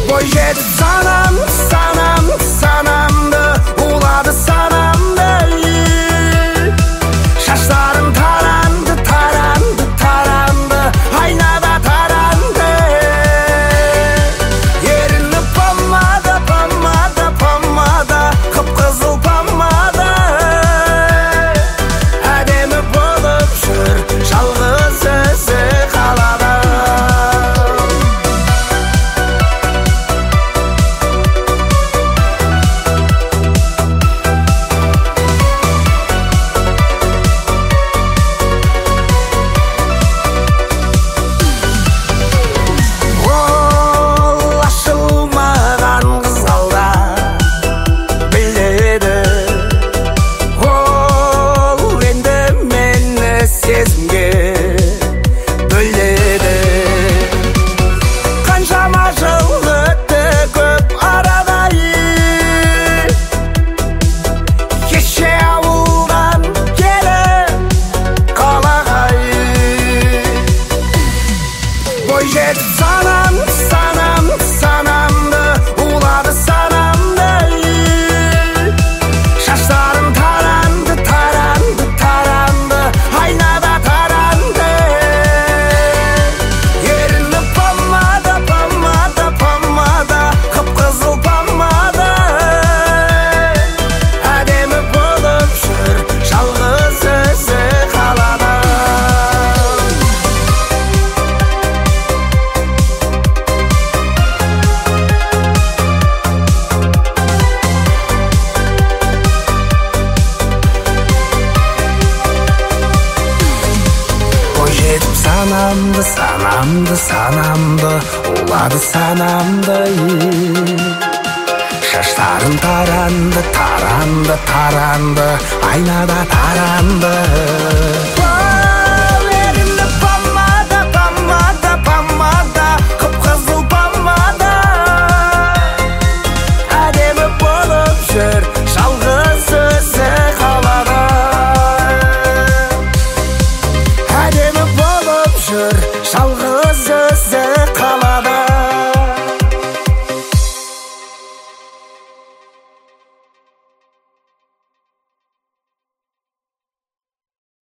Бойжетіп санамды улады санамды. Шаштарым таранды айнада таранды. Еріні помада қып-қызыл помада. Әдемі болып жүр жалғыз өзі қалада. Бойжетіп санамды улады санамды. Шаштарым таранды айнада таранды. Еріні помада қып-қызыл помада. Әдемі болып жүр жалғыз өзі қалада. Бойжетіп санамды улады санамды. Шаштарым таранды айнада таранды.